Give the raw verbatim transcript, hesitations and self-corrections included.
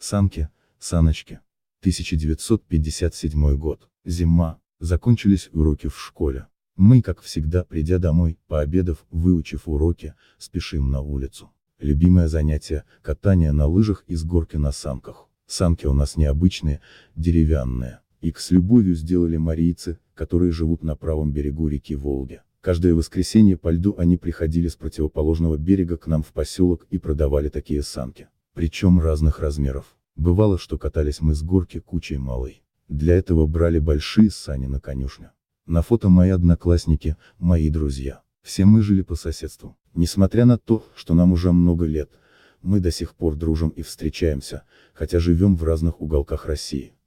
Санки, саночки. тысяча девятьсот пятьдесят седьмой год. Зима. Закончились уроки в школе. Мы, как всегда, придя домой, пообедав, выучив уроки, спешим на улицу. Любимое занятие – катание на лыжах и с горки на санках. Санки у нас необычные, деревянные. Их с любовью сделали марийцы, которые живут на правом берегу реки Волги. Каждое воскресенье по льду они приходили с противоположного берега к нам в поселок и продавали такие санки. Причем разных размеров. Бывало, что катались мы с горки кучей малой. Для этого брали большие сани на конюшню. На фото мои одноклассники, мои друзья. Все мы жили по соседству. Несмотря на то, что нам уже много лет, мы до сих пор дружим и встречаемся, хотя живем в разных уголках России.